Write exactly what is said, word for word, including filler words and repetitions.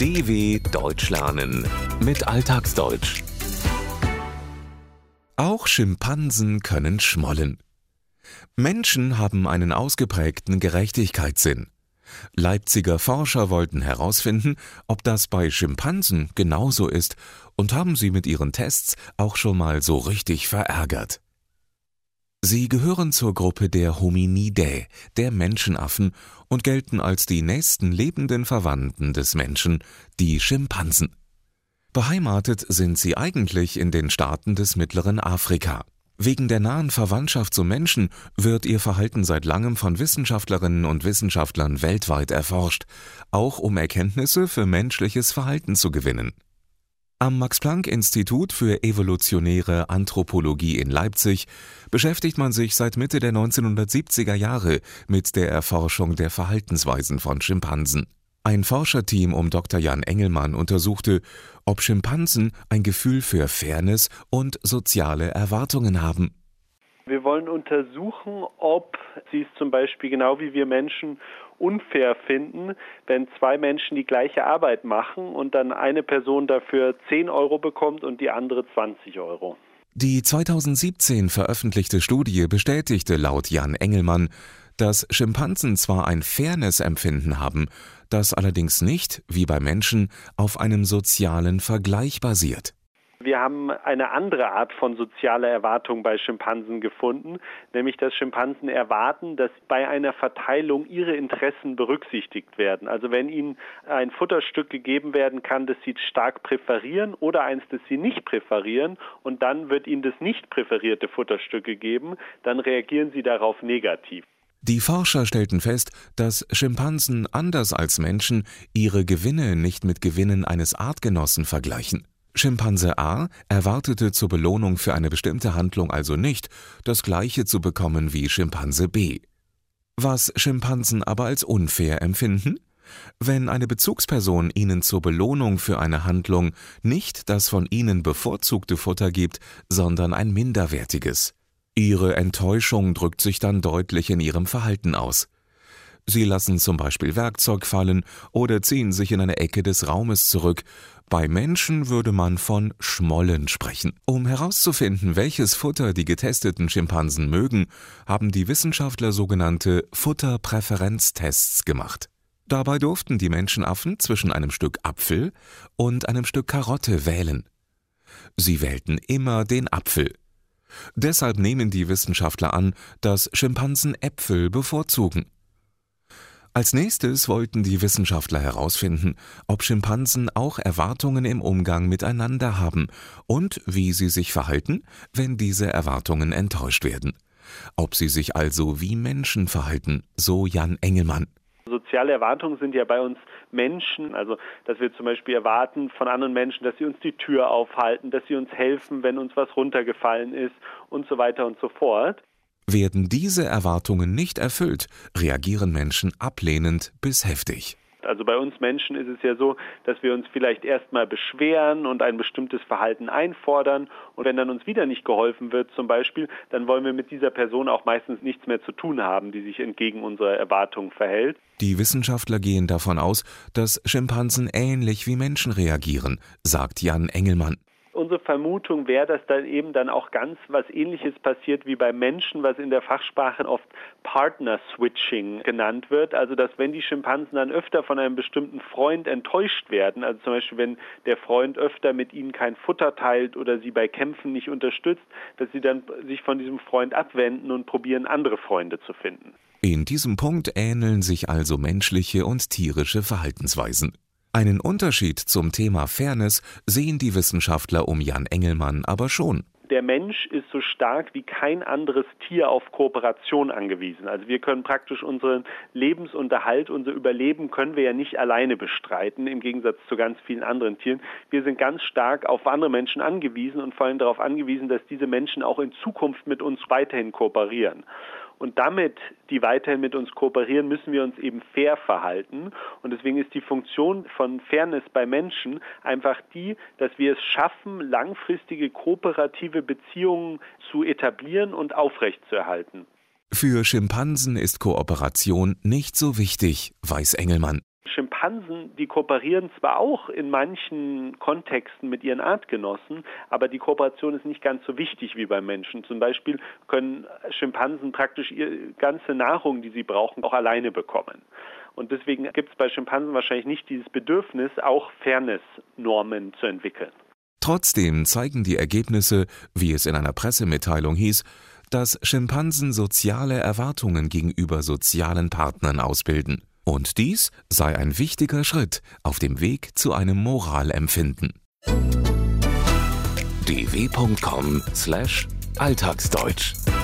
D W Deutsch lernen mit Alltagsdeutsch. Auch Schimpansen können schmollen. Menschen haben einen ausgeprägten Gerechtigkeitssinn. Leipziger Forscher wollten herausfinden, ob das bei Schimpansen genauso ist, und haben sie mit ihren Tests auch schon mal so richtig verärgert. Sie gehören zur Gruppe der Hominidae, der Menschenaffen, und gelten als die nächsten lebenden Verwandten des Menschen, die Schimpansen. Beheimatet sind sie eigentlich in den Staaten des mittleren Afrika. Wegen der nahen Verwandtschaft zum Menschen wird ihr Verhalten seit langem von Wissenschaftlerinnen und Wissenschaftlern weltweit erforscht, auch um Erkenntnisse für menschliches Verhalten zu gewinnen. Am Max-Planck-Institut für evolutionäre Anthropologie in Leipzig beschäftigt man sich seit Mitte der neunzehnhundertsiebziger Jahre mit der Erforschung der Verhaltensweisen von Schimpansen. Ein Forscherteam um Doktor Jan Engelmann untersuchte, ob Schimpansen ein Gefühl für Fairness und soziale Erwartungen haben. Wir wollen untersuchen, ob sie es zum Beispiel genau wie wir Menschen unfair finden, wenn zwei Menschen die gleiche Arbeit machen und dann eine Person dafür zehn Euro bekommt und die andere zwanzig Euro. Die zweitausendsiebzehn veröffentlichte Studie bestätigte laut Jan Engelmann, dass Schimpansen zwar ein Fairness-Empfinden haben, das allerdings nicht, wie bei Menschen, auf einem sozialen Vergleich basiert. Wir haben eine andere Art von sozialer Erwartung bei Schimpansen gefunden, nämlich dass Schimpansen erwarten, dass bei einer Verteilung ihre Interessen berücksichtigt werden. Also wenn ihnen ein Futterstück gegeben werden kann, das sie stark präferieren oder eins, das sie nicht präferieren, und dann wird ihnen das nicht präferierte Futterstück gegeben, dann reagieren sie darauf negativ. Die Forscher stellten fest, dass Schimpansen anders als Menschen ihre Gewinne nicht mit Gewinnen eines Artgenossen vergleichen. Schimpanse A erwartete zur Belohnung für eine bestimmte Handlung also nicht, das Gleiche zu bekommen wie Schimpanse B. Was Schimpansen aber als unfair empfinden? Wenn eine Bezugsperson ihnen zur Belohnung für eine Handlung nicht das von ihnen bevorzugte Futter gibt, sondern ein minderwertiges. Ihre Enttäuschung drückt sich dann deutlich in ihrem Verhalten aus. Sie lassen zum Beispiel Werkzeug fallen oder ziehen sich in eine Ecke des Raumes zurück. Bei Menschen würde man von Schmollen sprechen. Um herauszufinden, welches Futter die getesteten Schimpansen mögen, haben die Wissenschaftler sogenannte Futterpräferenztests gemacht. Dabei durften die Menschenaffen zwischen einem Stück Apfel und einem Stück Karotte wählen. Sie wählten immer den Apfel. Deshalb nehmen die Wissenschaftler an, dass Schimpansen Äpfel bevorzugen. Als nächstes wollten die Wissenschaftler herausfinden, ob Schimpansen auch Erwartungen im Umgang miteinander haben und wie sie sich verhalten, wenn diese Erwartungen enttäuscht werden. Ob sie sich also wie Menschen verhalten, so Jan Engelmann. Soziale Erwartungen sind ja bei uns Menschen, also dass wir zum Beispiel erwarten von anderen Menschen, dass sie uns die Tür aufhalten, dass sie uns helfen, wenn uns was runtergefallen ist und so weiter und so fort. Werden diese Erwartungen nicht erfüllt, reagieren Menschen ablehnend bis heftig. Also bei uns Menschen ist es ja so, dass wir uns vielleicht erstmal beschweren und ein bestimmtes Verhalten einfordern, und wenn dann uns wieder nicht geholfen wird zum Beispiel, dann wollen wir mit dieser Person auch meistens nichts mehr zu tun haben, die sich entgegen unserer Erwartungen verhält. Die Wissenschaftler gehen davon aus, dass Schimpansen ähnlich wie Menschen reagieren, sagt Jan Engelmann. Unsere Vermutung wäre, dass dann eben dann auch ganz was Ähnliches passiert wie beim Menschen, was in der Fachsprache oft Partner-Switching genannt wird. Also dass wenn die Schimpansen dann öfter von einem bestimmten Freund enttäuscht werden, also zum Beispiel wenn der Freund öfter mit ihnen kein Futter teilt oder sie bei Kämpfen nicht unterstützt, dass sie dann sich von diesem Freund abwenden und probieren, andere Freunde zu finden. In diesem Punkt ähneln sich also menschliche und tierische Verhaltensweisen. Einen Unterschied zum Thema Fairness sehen die Wissenschaftler um Jan Engelmann aber schon. Der Mensch ist so stark wie kein anderes Tier auf Kooperation angewiesen. Also wir können praktisch unseren Lebensunterhalt, unser Überleben können wir ja nicht alleine bestreiten, im Gegensatz zu ganz vielen anderen Tieren. Wir sind ganz stark auf andere Menschen angewiesen und vor allem darauf angewiesen, dass diese Menschen auch in Zukunft mit uns weiterhin kooperieren. Und damit die weiterhin mit uns kooperieren, müssen wir uns eben fair verhalten. Und deswegen ist die Funktion von Fairness bei Menschen einfach die, dass wir es schaffen, langfristige kooperative Beziehungen zu etablieren und aufrechtzuerhalten. Für Schimpansen ist Kooperation nicht so wichtig, weiß Engelmann. Schimpansen, die kooperieren zwar auch in manchen Kontexten mit ihren Artgenossen, aber die Kooperation ist nicht ganz so wichtig wie beim Menschen. Zum Beispiel können Schimpansen praktisch ihre ganze Nahrung, die sie brauchen, auch alleine bekommen. Und deswegen gibt es bei Schimpansen wahrscheinlich nicht dieses Bedürfnis, auch Fairness-Normen zu entwickeln. Trotzdem zeigen die Ergebnisse, wie es in einer Pressemitteilung hieß, dass Schimpansen soziale Erwartungen gegenüber sozialen Partnern ausbilden. Und dies sei ein wichtiger Schritt auf dem Weg zu einem Moralempfinden. d w punkt com slash alltagsdeutsch